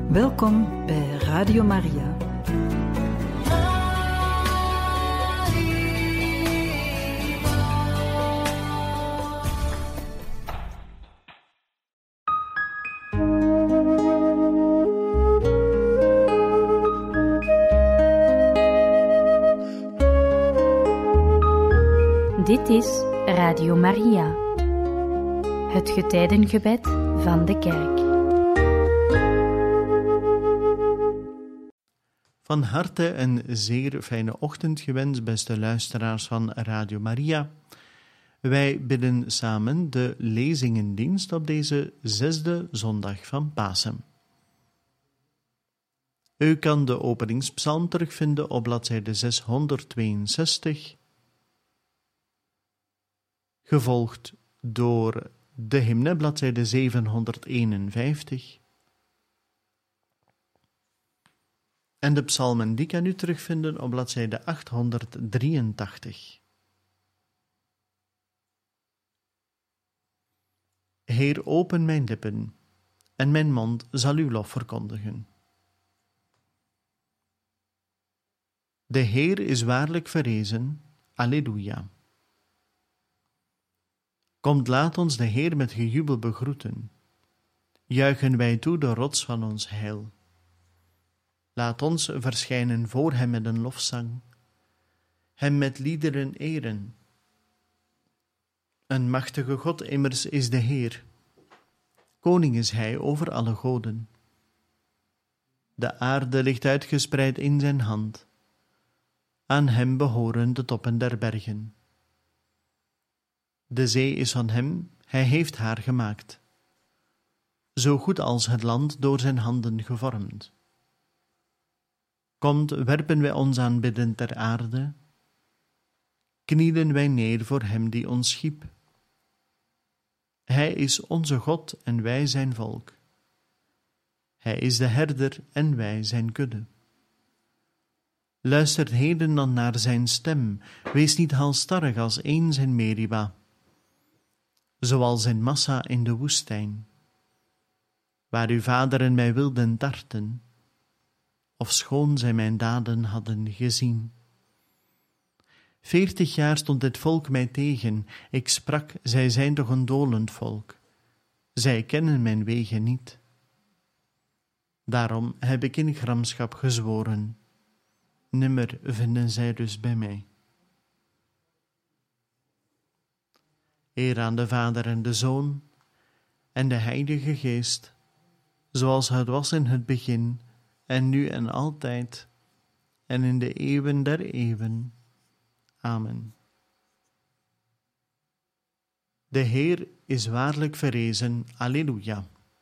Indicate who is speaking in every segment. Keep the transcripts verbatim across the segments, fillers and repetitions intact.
Speaker 1: Welkom bij Radio Maria.
Speaker 2: Dit is Radio Maria, het getijdengebed van de Kerk.
Speaker 3: Van harte een zeer fijne ochtend gewenst, beste luisteraars van Radio Maria. Wij bidden samen de lezingendienst op deze zesde zondag van Pasen. U kan de openingspsalm terugvinden op bladzijde zeshonderdtweeënzestig, gevolgd door de hymne, bladzijde zevenhonderdeenenvijftig. En de psalmen die kan u terugvinden op bladzijde achthonderddrieëntachtig. Heer, open mijn lippen, en mijn mond zal uw lof verkondigen. De Heer is waarlijk verrezen, Alleluia. Komt, laat ons de Heer met gejubel begroeten. Juichen wij toe de rots van ons heil. Laat ons verschijnen voor hem met een lofzang, hem met liederen eren. Een machtige God immers is de Heer, koning is hij over alle goden. De aarde ligt uitgespreid in zijn hand, aan hem behoren de toppen der bergen. De zee is van hem, hij heeft haar gemaakt, zo goed als het land door zijn handen gevormd. Komt, werpen wij ons aanbidden ter aarde, knielen wij neer voor hem die ons schiep. Hij is onze God en wij zijn volk. Hij is de herder en wij zijn kudde. Luistert heden dan naar zijn stem, wees niet halsstarrig als eens in Meriba, zoals in Massa in de woestijn, waar uw vaderen mij wilden tarten, ofschoon zij mijn daden hadden gezien. Veertig jaar stond dit volk mij tegen, ik sprak, zij zijn toch een dolend volk, zij kennen mijn wegen niet. Daarom heb ik in gramschap gezworen, nimmer vinden zij rust bij mij. Eer aan de Vader en de Zoon en de Heilige Geest, zoals het was in het begin, en nu en altijd, en in de eeuwen der eeuwen. Amen. De Heer is waarlijk verrezen. Alleluia.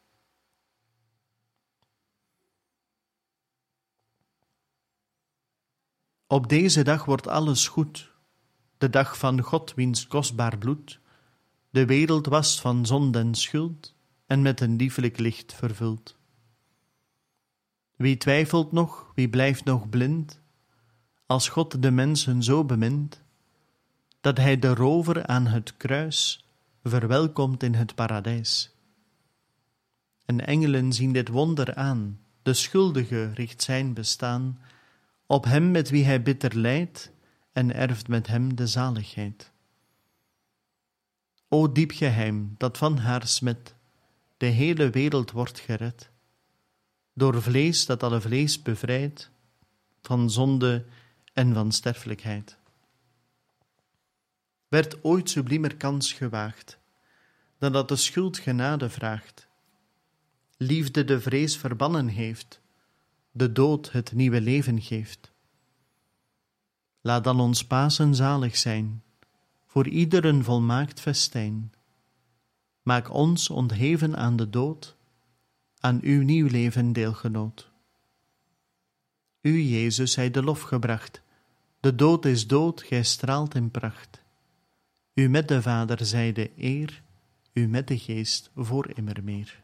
Speaker 3: Op deze dag wordt alles goed, de dag van God, wiens kostbaar bloed de wereld was van zonde en schuld en met een lieflijk licht vervuld. Wie twijfelt nog, wie blijft nog blind, als God de mensen zo bemint, dat hij de rover aan het kruis verwelkomt in het paradijs. En engelen zien dit wonder aan, de schuldige richt zijn bestaan op hem met wie hij bitter lijdt en erft met hem de zaligheid. O diep geheim, dat van haar smet de hele wereld wordt gered, door vlees dat alle vlees bevrijdt van zonde en van sterfelijkheid. Werd ooit subliemer kans gewaagd, dan dat de schuld genade vraagt, liefde de vrees verbannen heeft, de dood het nieuwe leven geeft. Laat dan ons Pasen zalig zijn, voor ieder volmaakt festijn. Maak ons ontheven aan de dood, aan uw nieuw leven deelgenoot. U, Jezus, zij de lof gebracht, de dood is dood, gij straalt in pracht. U met de Vader zij de eer, u met de Geest voor immermeer.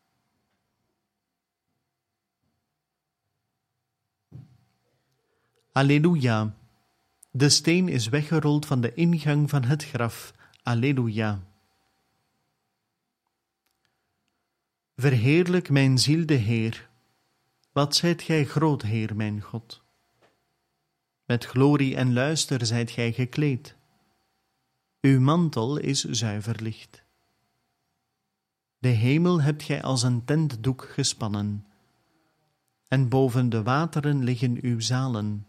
Speaker 3: Alleluia. De steen is weggerold van de ingang van het graf. Alleluia. Verheerlijk mijn ziel de Heer, Wat zijt gij groot, Heer mijn God. Met glorie en luister zijt gij gekleed. Uw mantel is zuiver licht. De hemel hebt gij als een tentdoek gespannen, en boven de wateren liggen uw zalen.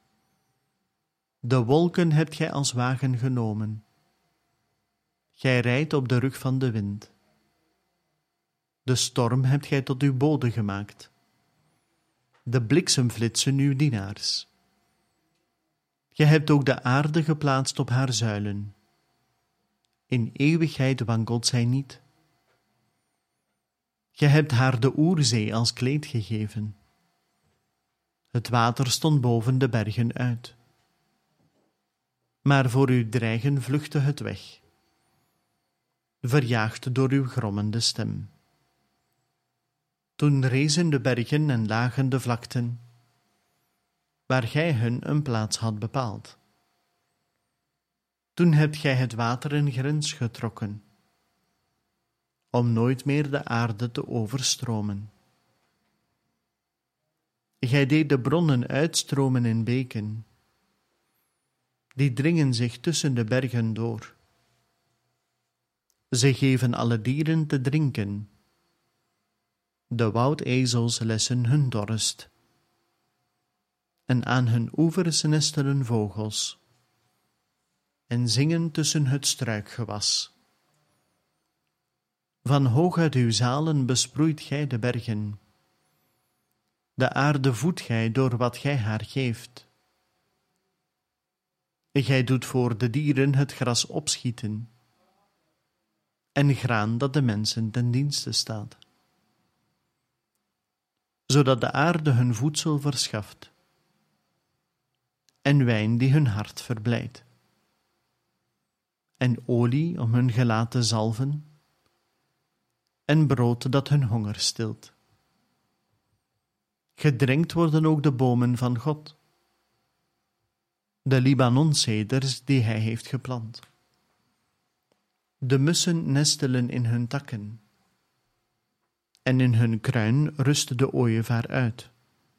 Speaker 3: De wolken hebt gij als wagen genomen. Gij rijdt op de rug van de wind. De storm hebt gij tot uw bode gemaakt. De bliksemflitsen uw dienaars. Gij hebt ook de aarde geplaatst op haar zuilen. In eeuwigheid wankelt zij niet. Gij hebt haar de Oerzee als kleed gegeven. Het water stond boven de bergen uit. Maar voor uw dreigen vluchtte het weg, verjaagd door uw grommende stem. Toen rezen de bergen en lagen de vlakten, waar gij hun een plaats had bepaald. Toen hebt gij het water een grens getrokken, om nooit meer de aarde te overstromen. Gij deed de bronnen uitstromen in beken, die dringen zich tussen de bergen door. Ze geven alle dieren te drinken. De woudezels lessen hun dorst. En aan hun oevers nestelen vogels, en zingen tussen het struikgewas. Van hoog uit uw zalen besproeit gij de bergen. De aarde voedt gij door wat gij haar geeft. Gij doet voor de dieren het gras opschieten, en graan dat de mensen ten dienste staat, zodat de aarde hun voedsel verschaft, en wijn die hun hart verblijdt, en olie om hun gelaat te zalven, en brood dat hun honger stilt. Gedrenkt worden ook de bomen van God, de Libanonzeders die hij heeft geplant. De mussen nestelen in hun takken, en in hun kruin rust de ooievaar uit.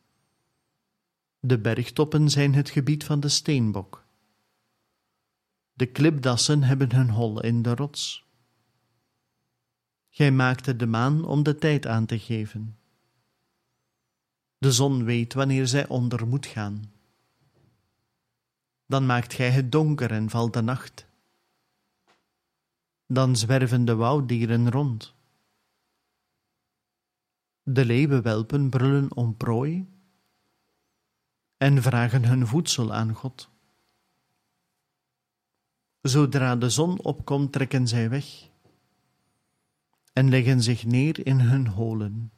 Speaker 3: De bergtoppen zijn het gebied van de steenbok. De klipdassen hebben hun hol in de rots. Gij maakte de maan om de tijd aan te geven. De zon weet wanneer zij onder moet gaan. Dan maakt gij het donker en valt de nacht. Dan zwerven de wouddieren rond. De leeuwenwelpen brullen om prooi en vragen hun voedsel aan God. Zodra de zon opkomt, trekken zij weg en leggen zich neer in hun holen.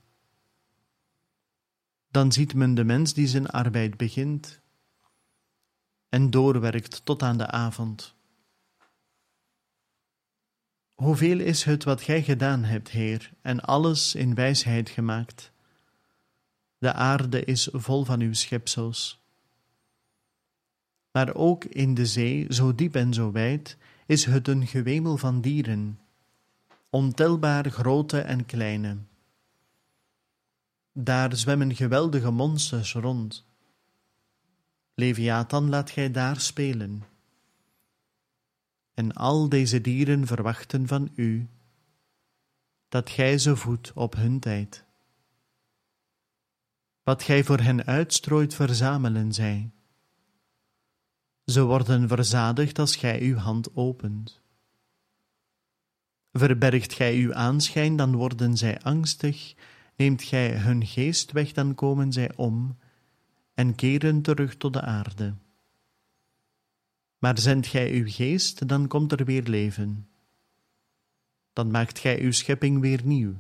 Speaker 3: Dan ziet men de mens die zijn arbeid begint en doorwerkt tot aan de avond. Hoeveel is het wat gij gedaan hebt, Heer, en alles in wijsheid gemaakt. De aarde is vol van uw schepsels. Maar ook in de zee, zo diep en zo wijd, is het een gewemel van dieren, ontelbaar grote en kleine. Daar zwemmen geweldige monsters rond. Leviathan laat gij daar spelen. En al deze dieren verwachten van u, dat gij ze voedt op hun tijd. Wat gij voor hen uitstrooit, verzamelen zij. Ze worden verzadigd als gij uw hand opent. Verbergt gij uw aanschijn, dan worden zij angstig. Neemt gij hun geest weg, dan komen zij om en keren terug tot de aarde. Maar zendt gij uw geest, dan komt er weer leven. Dan maakt gij uw schepping weer nieuw.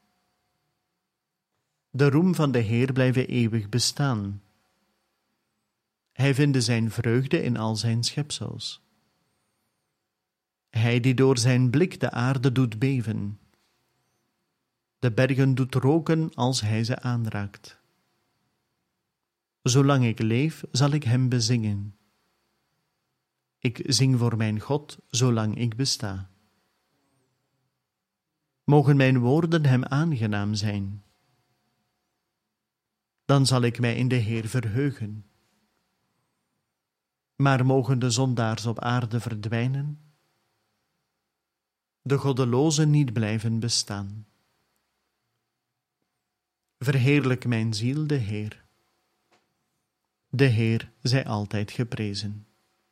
Speaker 3: De roem van de Heer blijve eeuwig bestaan. Hij vinde zijn vreugde in al zijn schepsels. Hij die door zijn blik de aarde doet beven. De bergen doet roken als hij ze aanraakt. Zolang ik leef, zal ik hem bezingen. Ik zing voor mijn God, zolang ik besta. Mogen mijn woorden hem aangenaam zijn. dan zal ik mij in de Heer verheugen. Maar mogen de zondaars op aarde verdwijnen? De goddelozen niet blijven bestaan. Verheerlijk mijn ziel de Heer. De Heer zij altijd geprezen.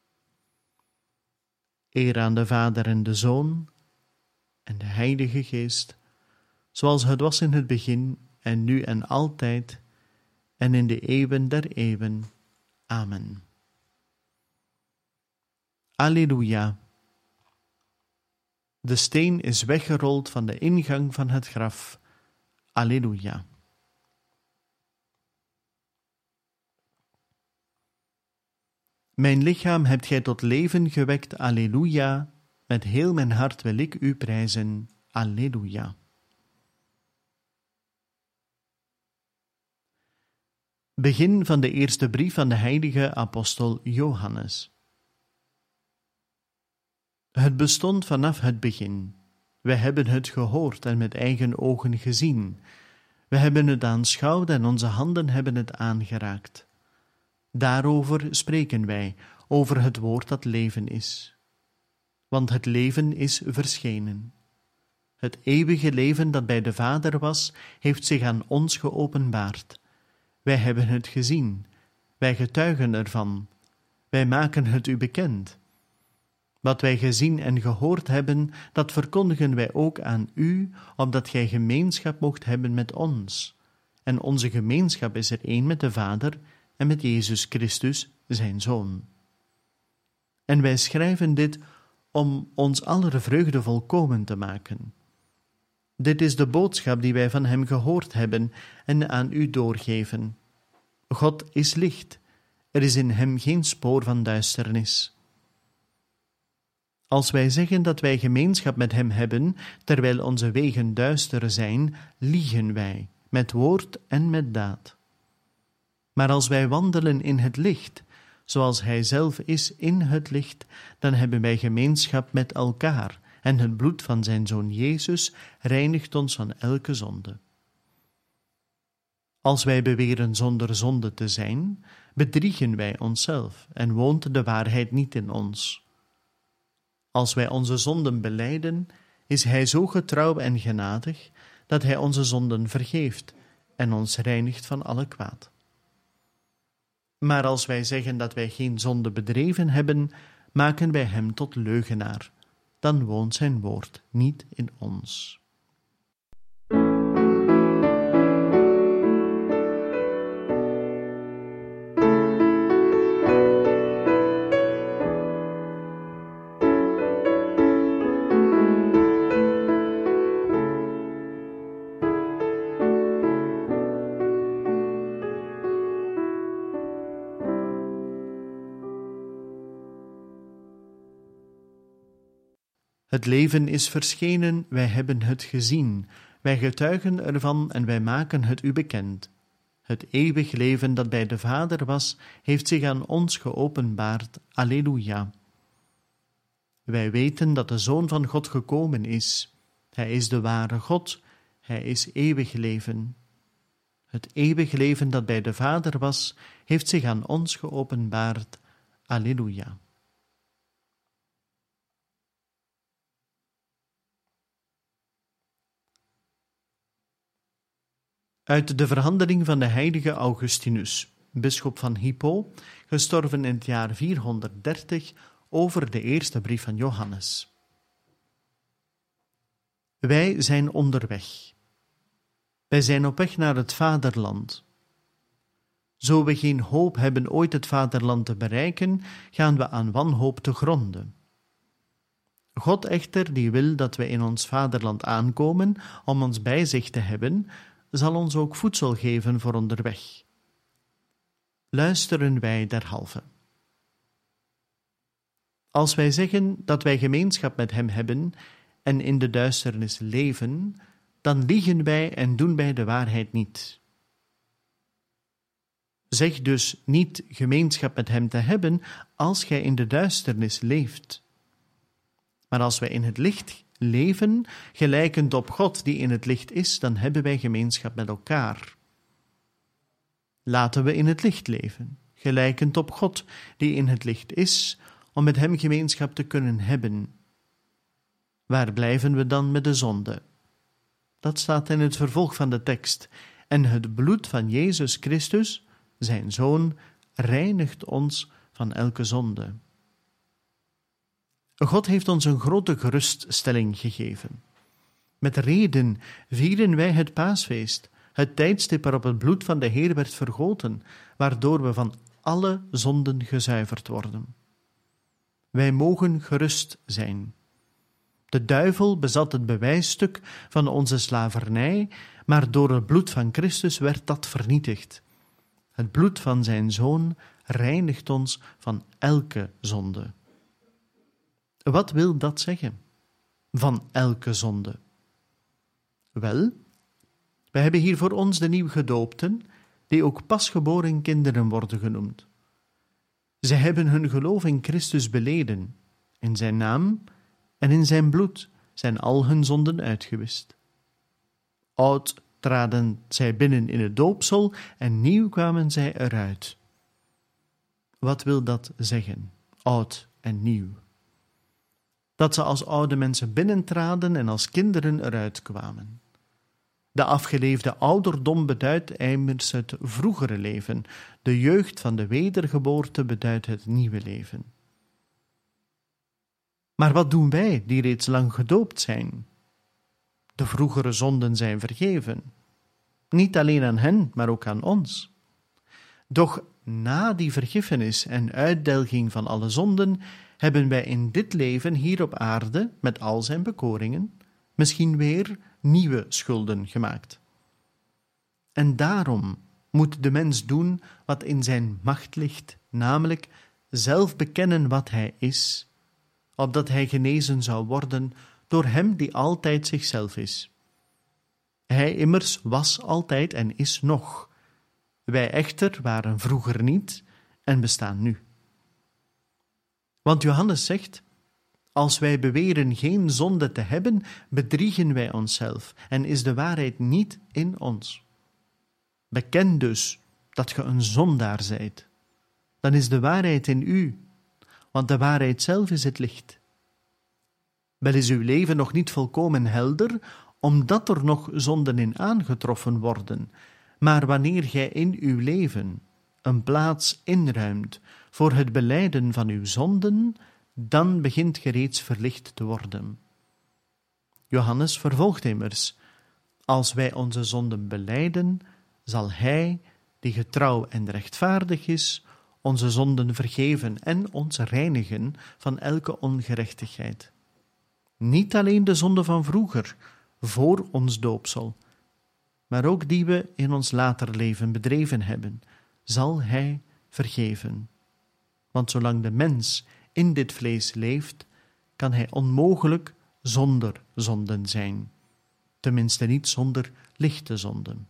Speaker 3: Eer aan de Vader en de Zoon en de Heilige Geest, zoals het was in het begin en nu en altijd en in de eeuwen der eeuwen. Amen. Alleluia. De steen is weggerold van de ingang van het graf. Alleluia. Mijn lichaam hebt gij tot leven gewekt, alleluia. Met heel mijn hart wil ik u prijzen, alleluia. Begin van de eerste brief van de heilige apostel Johannes. Het bestond vanaf het begin. Wij hebben het gehoord en met eigen ogen gezien. We hebben het aanschouwd en onze handen hebben het aangeraakt. Daarover spreken wij, over het woord dat leven is. Want het leven is verschenen. Het eeuwige leven dat bij de Vader was, heeft zich aan ons geopenbaard. Wij hebben het gezien, wij getuigen ervan, wij maken het u bekend. Wat wij gezien en gehoord hebben, dat verkondigen wij ook aan u, opdat gij gemeenschap mocht hebben met ons. En onze gemeenschap is er één met de Vader en met Jezus Christus, zijn Zoon. En wij schrijven dit om ons aller vreugde volkomen te maken. Dit is de boodschap die wij van hem gehoord hebben en aan u doorgeven. God is licht, er is in hem geen spoor van duisternis. Als wij zeggen dat wij gemeenschap met hem hebben, terwijl onze wegen duister zijn, liegen wij, met woord en met daad. Maar als wij wandelen in het licht, zoals hij zelf is in het licht, dan hebben wij gemeenschap met elkaar, en het bloed van zijn Zoon Jezus reinigt ons van elke zonde. Als wij beweren zonder zonde te zijn, bedriegen wij onszelf en woont de waarheid niet in ons. Als wij onze zonden belijden, is hij zo getrouw en genadig, dat hij onze zonden vergeeft en ons reinigt van alle kwaad. Maar als wij zeggen dat wij geen zonde bedreven hebben, maken wij hem tot leugenaar. Dan woont zijn woord niet in ons. Het leven is verschenen, wij hebben het gezien, wij getuigen ervan en wij maken het u bekend. Het eeuwig leven dat bij de Vader was, heeft zich aan ons geopenbaard. Alleluia. Wij weten dat de Zoon van God gekomen is. Hij is de ware God, hij is eeuwig leven. Het eeuwig leven dat bij de Vader was, heeft zich aan ons geopenbaard. Alleluia. Uit de verhandeling van de heilige Augustinus, bisschop van Hippo, gestorven in het jaar vierhonderddertig, over de eerste brief van Johannes. Wij zijn onderweg. Wij zijn op weg naar het vaderland. Zo we geen hoop hebben ooit het vaderland te bereiken, gaan we aan wanhoop te gronden. God echter, die wil dat we in ons vaderland aankomen om ons bij zich te hebben, zal ons ook voedsel geven voor onderweg. Luisteren wij derhalve. Als wij zeggen dat wij gemeenschap met hem hebben en in de duisternis leven, dan liegen wij en doen wij de waarheid niet. Zeg dus niet gemeenschap met hem te hebben als gij in de duisternis leeft. Maar als wij in het licht leven, gelijkend op God die in het licht is, dan hebben wij gemeenschap met elkaar. Laten we in het licht leven, gelijkend op God, die in het licht is, om met hem gemeenschap te kunnen hebben. Waar blijven we dan met de zonde? Dat staat in het vervolg van de tekst. En het bloed van Jezus Christus, zijn Zoon, reinigt ons van elke zonde. God heeft ons een grote geruststelling gegeven. Met reden vieren wij het paasfeest, het tijdstip waarop het bloed van de Heer werd vergoten, waardoor we van alle zonden gezuiverd worden. Wij mogen gerust zijn. De duivel bezat het bewijsstuk van onze slavernij, maar door het bloed van Christus werd dat vernietigd. Het bloed van zijn Zoon reinigt ons van elke zonde. Wat wil dat zeggen? Van elke zonde. Wel, we hebben hier voor ons de nieuwgedoopten, die ook pasgeboren kinderen worden genoemd. Zij hebben hun geloof in Christus beleden. In zijn naam en in zijn bloed zijn al hun zonden uitgewist. Oud traden zij binnen in het doopsel en nieuw kwamen zij eruit. Wat wil dat zeggen, oud en nieuw? Dat ze als oude mensen binnentraden en als kinderen eruit kwamen. De afgeleefde ouderdom beduidt immers het vroegere leven. De jeugd van de wedergeboorte beduidt het nieuwe leven. Maar wat doen wij die reeds lang gedoopt zijn? De vroegere zonden zijn vergeven. Niet alleen aan hen, maar ook aan ons. Doch na die vergiffenis en uitdelging van alle zonden hebben wij in dit leven hier op aarde, met al zijn bekoringen, misschien weer nieuwe schulden gemaakt. En daarom moet de mens doen wat in zijn macht ligt, namelijk zelf bekennen wat hij is, opdat hij genezen zou worden door hem die altijd zichzelf is. Hij immers was altijd en is nog. Wij echter waren vroeger niet en bestaan nu. Want Johannes zegt: als wij beweren geen zonde te hebben, bedriegen wij onszelf en is de waarheid niet in ons. Beken dus dat ge een zondaar zijt. Dan is de waarheid in u, want de waarheid zelf is het licht. Wel is uw leven nog niet volkomen helder, omdat er nog zonden in aangetroffen worden, maar wanneer gij in uw leven een plaats inruimt voor het belijden van uw zonden, dan begint ge reeds verlicht te worden. Johannes vervolgt immers: als wij onze zonden belijden, zal hij, die getrouw en rechtvaardig is, onze zonden vergeven en ons reinigen van elke ongerechtigheid. Niet alleen de zonde van vroeger, voor ons doopsel, maar ook die we in ons later leven bedreven hebben, zal hij vergeven. Want zolang de mens in dit vlees leeft, kan hij onmogelijk zonder zonden zijn. Tenminste niet zonder lichte zonden.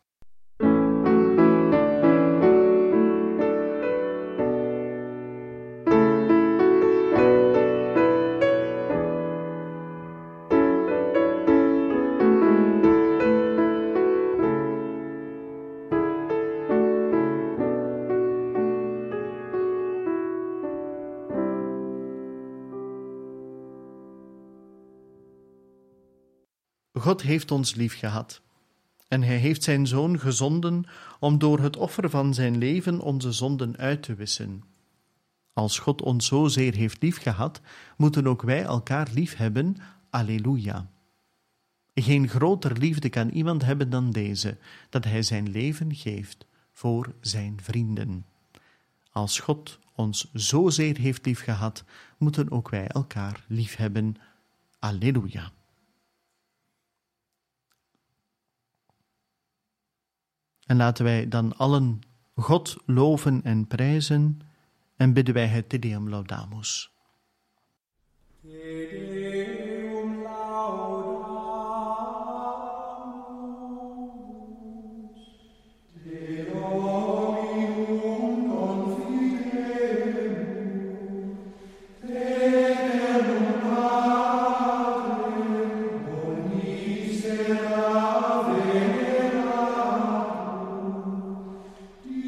Speaker 3: God heeft ons lief gehad en hij heeft zijn Zoon gezonden om door het offer van zijn leven onze zonden uit te wissen. Als God ons zozeer heeft lief gehad, moeten ook wij elkaar lief hebben. Alleluia. Geen groter liefde kan iemand hebben dan deze, dat hij zijn leven geeft voor zijn vrienden. Als God ons zozeer heeft lief gehad, moeten ook wij elkaar lief hebben. Alleluia. En laten wij dan allen God loven en prijzen en bidden wij het Te Deum Laudamus.
Speaker 4: Te Deum Laudamus, Te Dominum confidemus, Te Deum Patrem, omnis terra veneramus,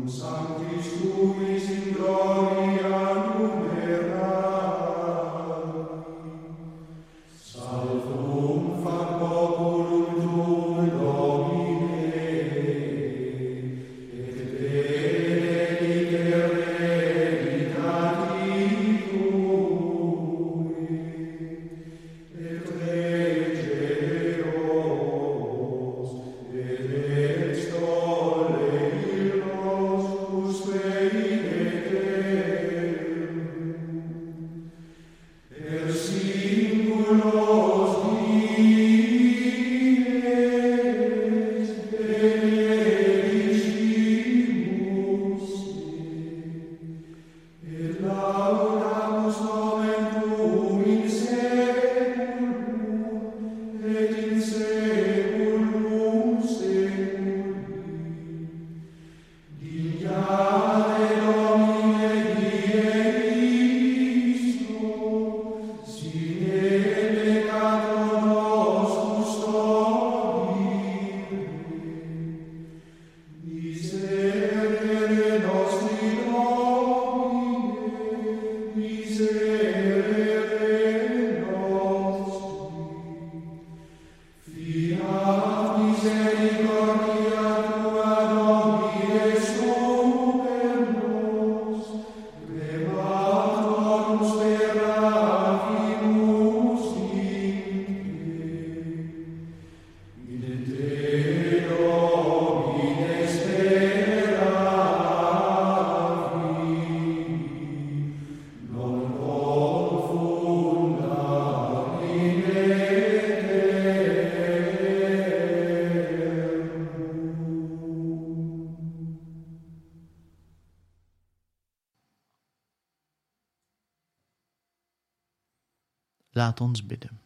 Speaker 3: Laat ons bidden.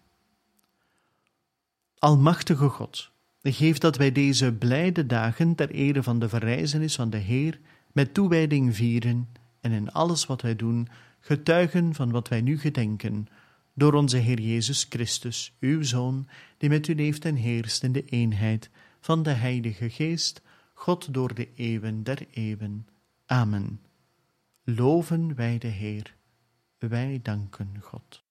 Speaker 3: Almachtige God, geef dat wij deze blijde dagen ter ere van de verrijzenis van de Heer met toewijding vieren en in alles wat wij doen getuigen van wat wij nu gedenken, door onze Heer Jezus Christus, uw Zoon, die met u leeft en heerst in de eenheid van de Heilige Geest, God door de eeuwen der eeuwen. Amen. Loven wij de Heer. Wij danken God.